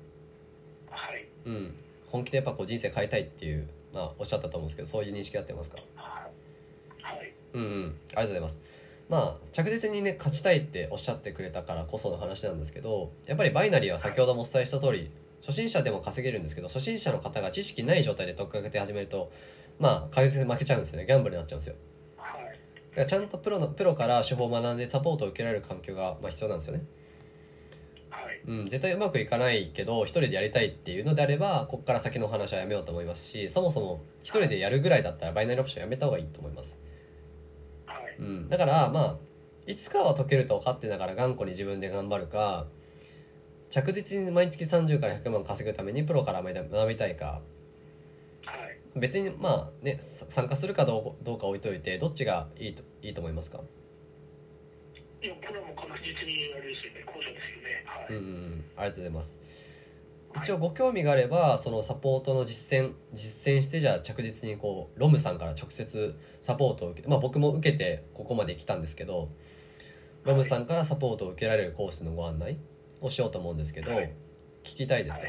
本気でやっぱ人生変えたいっていうおっしゃったと思うんですけど、そういう認識合ってますか？ありがとうございます。着実にね勝ちたいっておっしゃってくれたからこその話なんですけど、やっぱりバイナリーは先ほどもお伝えした通り初心者でも稼げるんですけど、初心者の方が知識ない状態で取っかけて始めると確実に負けちゃうんですよね。ギャンブルになっちゃうんですよ。だからちゃんとプロから手法を学んでサポートを受けられる環境が必要なんですよね。絶対うまくいかないけど一人でやりたいっていうのであればここから先の話はやめようと思いますし、そもそも一人でやるぐらいだったらバイナリーオプションやめた方がいいと思います。だからいつかは解けると分かってながら頑固に自分で頑張るか、着実に毎月30から100万稼ぐためにプロから学びたいか、別に参加するかどうか置いといてどっちがいいと思いますか？ いや、これはもう確実にあれですよね、後者ですよね。 ありがとうございます。一応ご興味があればそのサポートの実践してじゃあ着実にロムさんから直接サポートを受けて、僕も受けてここまで来たんですけど、ロムさんからサポートを受けられるコースのご案内をしようと思うんですけど、聞きたいですか？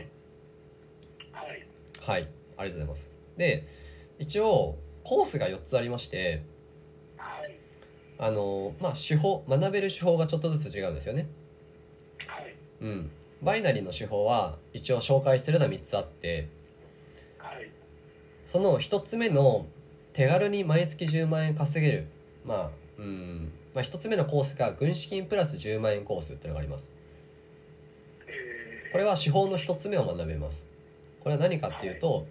はい、ありがとうございます。で一応コースが4つありまして、手法、学べる手法がちょっとずつ違うんですよね。バイナリーの手法は一応紹介してるのは3つあって、 その1つ目の手軽に毎月10万円稼げる、1つ目のコースが軍資金プラス10万円コースっていうのがあります。これは手法の1つ目を学べます。これは何かっていうと、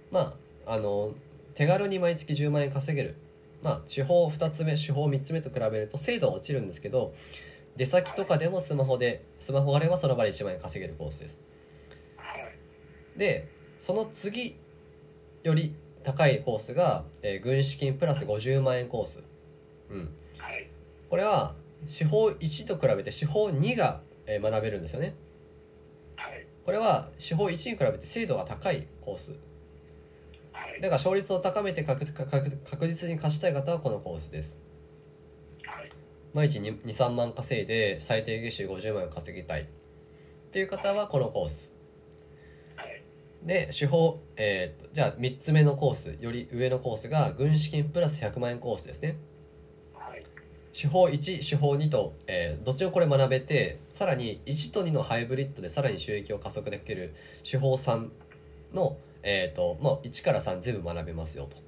手軽に毎月10万円稼げる、手法2つ目手法3つ目と比べると精度は落ちるんですけど、出先とかでもスマホがあればその場で1万円稼げるコースです。でその次より高いコースが、軍資金プラス50万円コース、これは手法1と比べて手法2が、学べるんですよね。これは手法1に比べて精度が高いコースだから、勝率を高めて確実に勝ちたい方はこのコースです。毎日 2,3 万稼いで最低月収50万円稼ぎたいっていう方はこのコースで、手法、じゃあ3つ目のコース、より上のコースが軍資金プラス100万円コースですね。手法1手法2と、どっちもこれ学べて、さらに1と2のハイブリッドでさらに収益を加速できる手法3の、1から3全部学べますよと。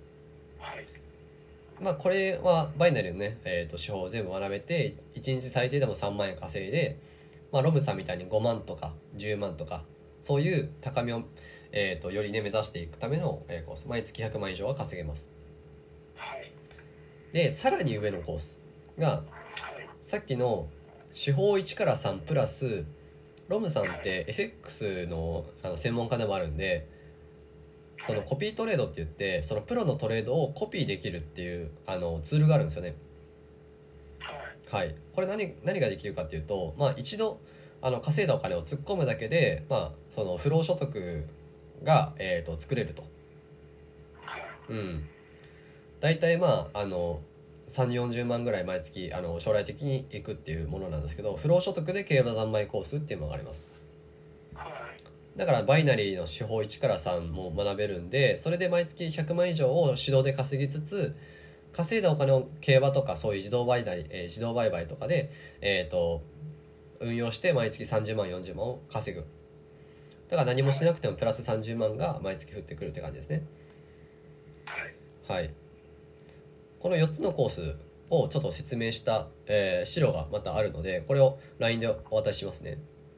これはバイナリーのね、手法を全部学べて1日最低でも3万円稼いで、ロムさんみたいに5万とか10万とかそういう高みを、よりね目指していくための、コース、毎月100万以上は稼げます。でさらに上のコースがさっきの手法1から3プラス、ロムさんって FX の、専門家でもあるんで、そのコピートレードって言ってそのプロのトレードをコピーできるっていうツールがあるんですよね。これ何ができるかっていうと、一度稼いだお金を突っ込むだけで、その不労所得が、作れると。だいたい30-40万ぐらい毎月将来的にいくっていうものなんですけど、不労所得で競馬三昧コースっていうのがあります。だからバイナリーの手法1から3も学べるんで、それで毎月100万以上を手動で稼ぎつつ、稼いだお金を競馬とかそういう自動売買とかで、運用して毎月30万40万を稼ぐ。だから何もしなくてもプラス30万が毎月降ってくるって感じですね。この4つのコースをちょっと説明した、資料がまたあるので、これを LINE でお渡ししますね。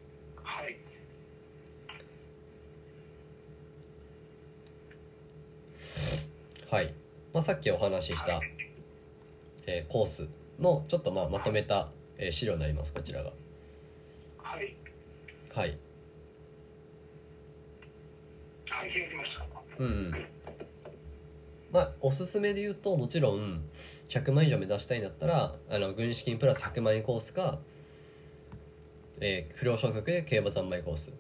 さっきお話しした、コースのちょっとまとめた、資料になります。こちらが開きました。おすすめで言うと、もちろん100万以上目指したいんだったら軍資金プラス100万円コースか、不労所得で競馬三昧コース。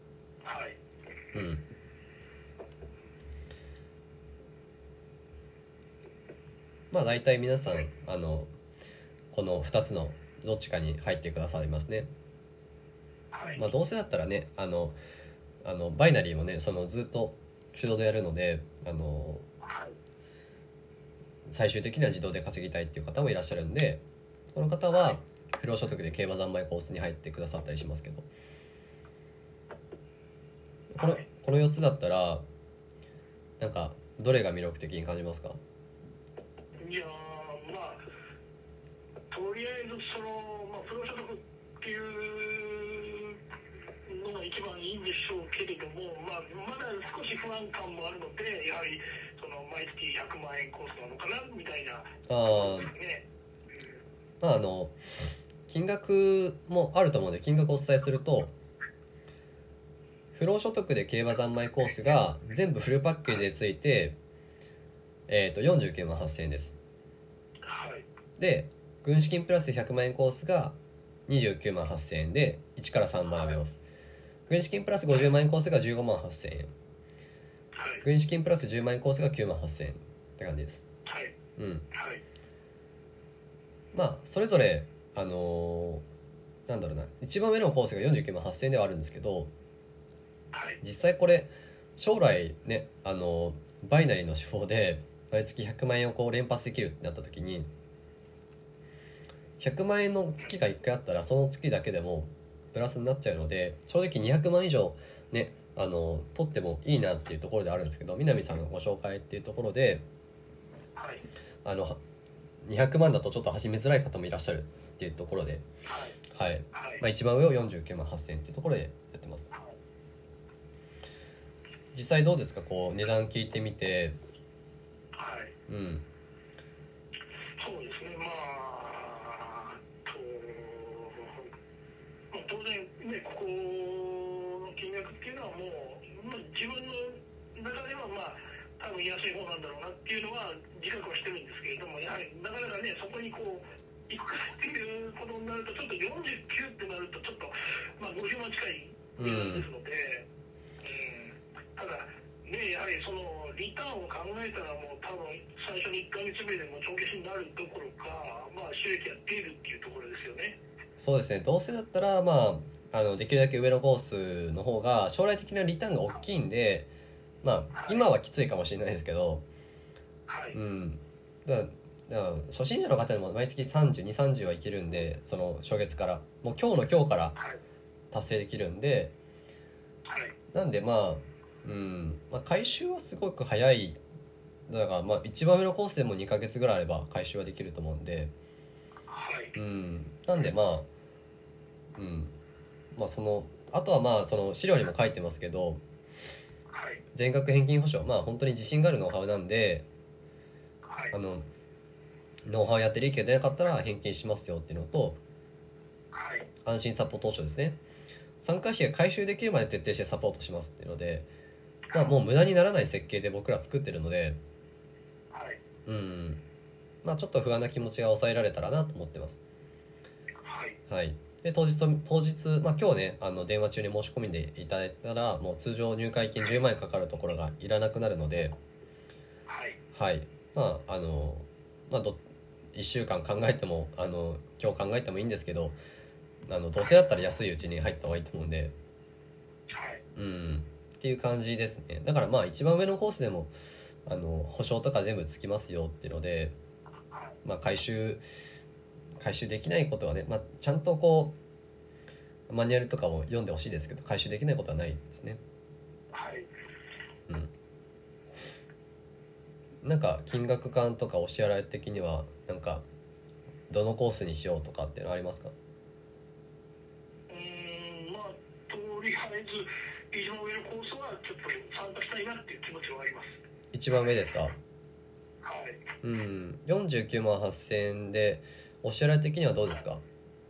大体皆さんこの2つのどっちかに入ってくださいますね。どうせだったらねバイナリーもねずっと手動でやるので最終的には自動で稼ぎたいっていう方もいらっしゃるんで、この方は不労所得で競馬三昧コースに入ってくださったりしますけど、この4つだったらなんかどれが魅力的に感じますか？ いやとりあえずプロ所得っていうのが一番いいんでしょうけれども、まだ少し不安感もあるので、やはり毎月100万円コースなのかなみたいな、 金額もあると思うので金額をお伝えすると、不労所得で競馬三昧コースが全部フルパッケージでついて、49万8000円です。で軍資金プラス100万円コースが29万8000円で1から3学べます。軍資金プラス50万円コースが15万8000円、軍資金プラス10万円コースが9万8000円って感じです。それぞれ一番目のコースが49万8000円ではあるんですけど、実際これ将来ねバイナリーの手法で毎月100万円を連発できるってなった時に、100万円の月が1回あったらその月だけでもプラスになっちゃうので、正直200万以上ね取ってもいいなっていうところであるんですけど、南さんのご紹介っていうところで、 はい、 200万だとちょっと始めづらい方もいらっしゃるっていうところで、はい、まあ、一番上を49万8000っていうところでやってます。実際どうですか、こう値段聞いてみて。 はい、 うん、 そうですね、当然ね、ここの金額っていうのはもう、自分の中では多分安い方なんだろうなっていうのは自覚はしてるんですけれども、やはりなかなかね、そこにこう行くかっていうことになると、ちょっと49ってなるとちょっと、50万近い値段ですので、ただね、やはりそのリターンを考えたら、もう多分最初に1ヶ月目でも帳消しになるどころか、収益が出るっていうところですよね。 そうですね、どうせだったら、できるだけ上のコースの方が将来的なリターンが大きいんで、今はきついかもしれないですけど、 はい、 だから初心者の方でも毎月32、30はいけるんで、その初月からもう今日から達成できるんで、なんで回収はすごく早い。だから一番上のコースでも2ヶ月ぐらいあれば回収はできると思うんで、なんでそのあとはその資料にも書いてますけど、全額返金保証、本当に自信があるノウハウなんで、ノウハウやって利益が出なかったら返金しますよっていうのと、安心サポート保証ですね。参加費が回収できるまで徹底してサポートしますっていうので、もう無駄にならない設計で僕ら作ってるので、ちょっと不安な気持ちが抑えられたらなと思ってます。はい。で当日、今日ね、電話中に申し込みでいただいたら、もう通常入会金10万円かかるところがいらなくなるので、はい。1週間考えても、今日考えてもいいんですけど、どうせだったら安いうちに入った方がいいと思うんで、っていう感じですね。だから一番上のコースでも保証とか全部つきますよっていうので、回収できないことはね、ちゃんとこうマニュアルとかも読んでほしいですけど、回収できないことはないですね。なんか金額感とかお支払い的にはなんかどのコースにしようとかっていうのありますか？ とりあえず一番上のコースはちょっと参加したいなっていう気持ちはあります。 一番上ですか？49万8000円でお支払い的にはどうですか？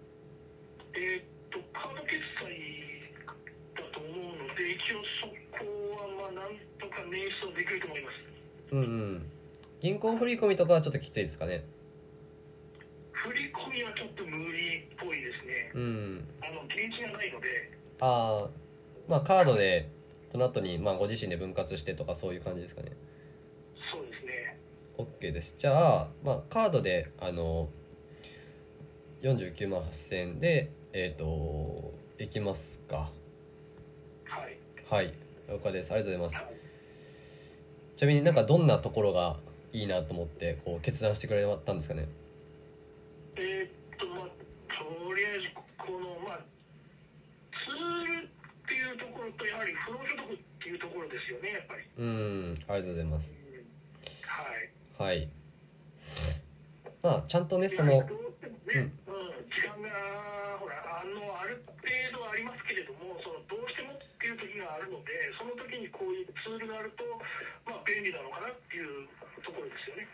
カード決済だと思うので、一応そこはなんとか捻出はできると思います。 銀行振込とかはちょっときついですかね？ 振り込みはちょっと無理っぽいですね。現金がないので。 カードでその後にご自身で分割してとか、そういう感じですかね？ そうですね。 OK です。じゃあ、カードで49万8000円でいきますか？はい、了解です。ありがとうございます。ちなみになんかどんなところがいいなと思ってこう決断してくれたんですかね？ とりあえずこのツールっていうところと、やはり不労所得っていうところですよね、やっぱり。 ありがとうございます。はい。ちゃんとね、その時間がある程度ありますけれども、どうしてもっていう時があるので、その時にこういうツールがあると便利なのかなっていうところですよね。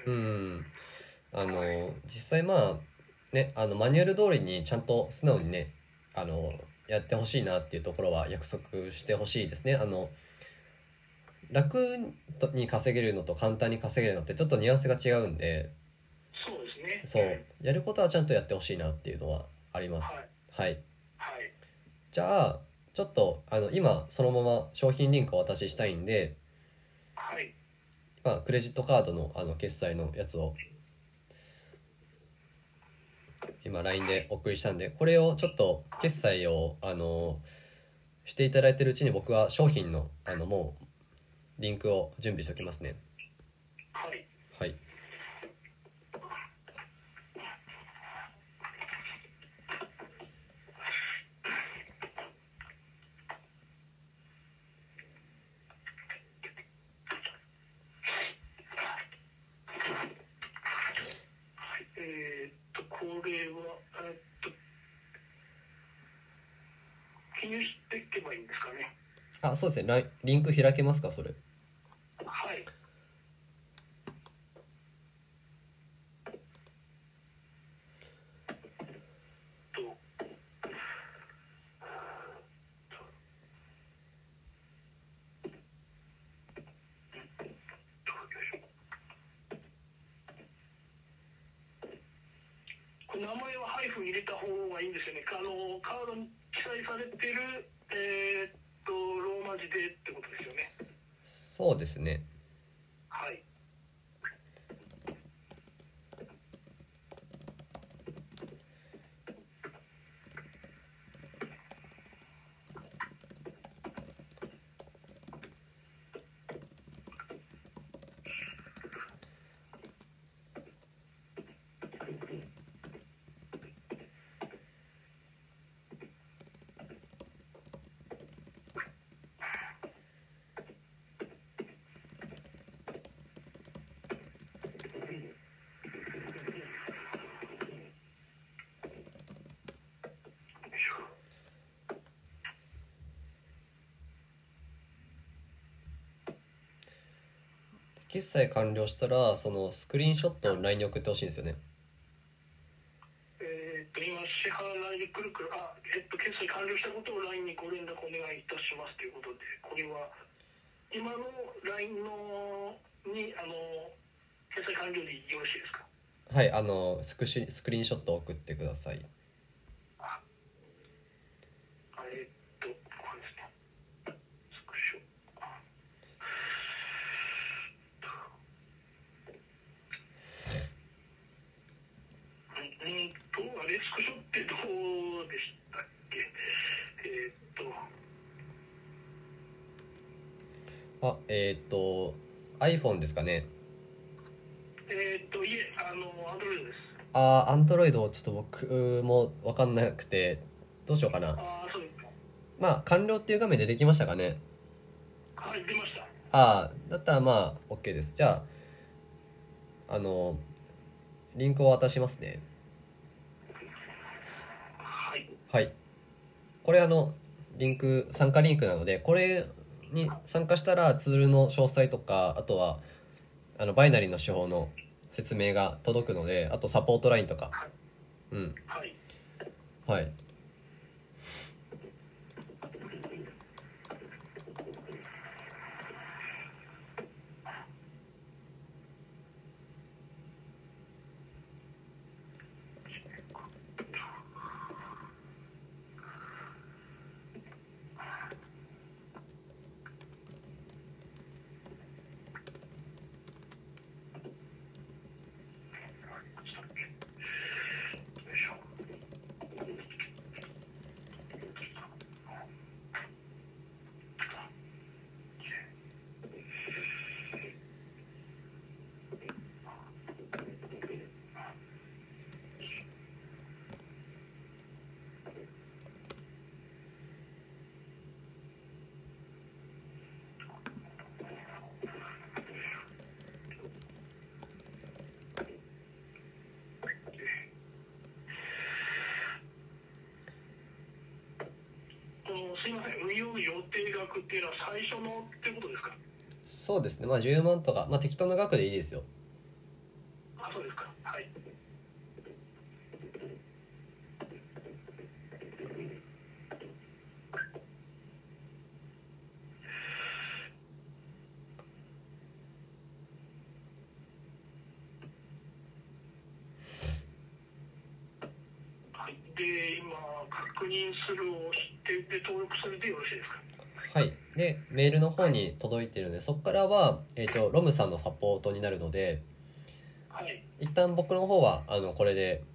実際マニュアル通りにちゃんと素直にねやってほしいなっていうところは約束してほしいですね。楽に稼げるのと簡単に稼げるのってちょっとニュアンスが違うんで、 そうですね。 そうやることはちゃんとやってほしいなっていうのはあります。はい。じゃあちょっと今そのまま商品リンクをお渡ししたいんで、クレジットカードの決済のやつを今 LINE でお送りしたんで、これをちょっと決済をしていただいてるうちに、僕は商品のもうリンクを準備しておきますね。はい。 これは、記入していけばいいんですかね。 あ、そうですね。リンク開けますか、それ。 はい。名前はハイフン入れた方がいいんですよね。カードに記載されてる、ローマ字でってことですよね。 そうですね。 はい。 決済完了したらそのスクリーンショットを LINE に送ってほしいんですよね。 今支払いでくるくる決済完了したことを LINE にご連絡お願いいたしますということで、これは今の LINE のに決済完了でよろしいですか。 はい、スクリーンショットを送ってください。 これですね。スクショ。あれスクショってどうでしたっけ。 iPhone ですかね。 いえAndroid です。 Android ちょっと僕も分かんなくてどうしようかな。 そうですか。 まあ完了っていう画面でできましたかね。 はい、出ました。 だったらまあ OK です。じゃあリンクを渡しますね。 はい。 はい。これ参加リンクなので、これに参加したらツールの詳細とか、あとはバイナリーの手法の説明が届くので、あとサポートラインとか、うん、 はい、 はい。 すいません、運用予定額っていうのは最初のってことですか。 そうですね。まあ10万とか、まあ適当な額でいいですよ。 そうですか。はい。で、今確認するを押してで登録するでよろしいですか。 はい。で、メールの方に届いているので、そこからは、ロムさんのサポートになるので、 はい。 一旦僕の方は、これで、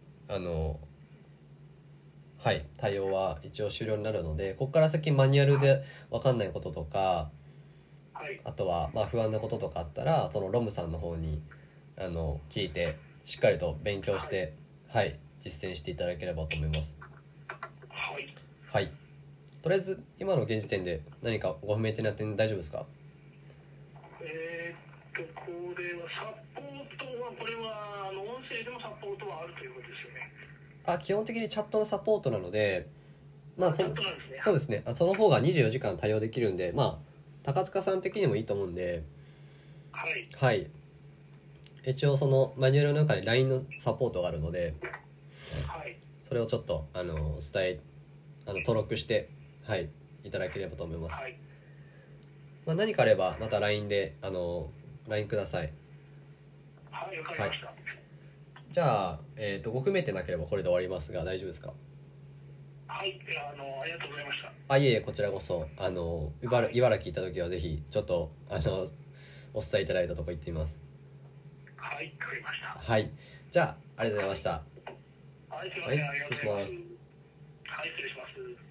はい、対応は一応終了になるので、ここから先マニュアルで分かんないこととか、 はい、 あとは、まあ、不安なこととかあったら、そのロムさんの方に、聞いて、しっかりと勉強して、はい、実践していただければと思います。 はい。 はい。とりあえず今の現時点で何かご不明的な点大丈夫ですか。 これはサポートはこれは音声声でもサポートはあるということですよね。 基本的にチャットのサポートなので、 チャットなんですね。 そうですね。その方が24時間対応できるんで、高塚さん的にもいいと思うんで、 はい。 はい。一応そのマニュアルの中に LINE のサポートがあるので、 はい。 それをちょっと登録してはいいただければと思います。 はい。 何かあればまた LINE でLINE ください。 はい、わかりました。 じゃあご不明でなければこれで終わりますが大丈夫ですか？ はい、ありがとうございました。 いえいえ、こちらこそ茨城行った時はぜひちょっとお伝えいただいたとこ行ってみます。 はい、わかりました。 はい、じゃあありがとうございました。 はい、すいません、ありがとうございます。 失礼します。 はい、失礼します。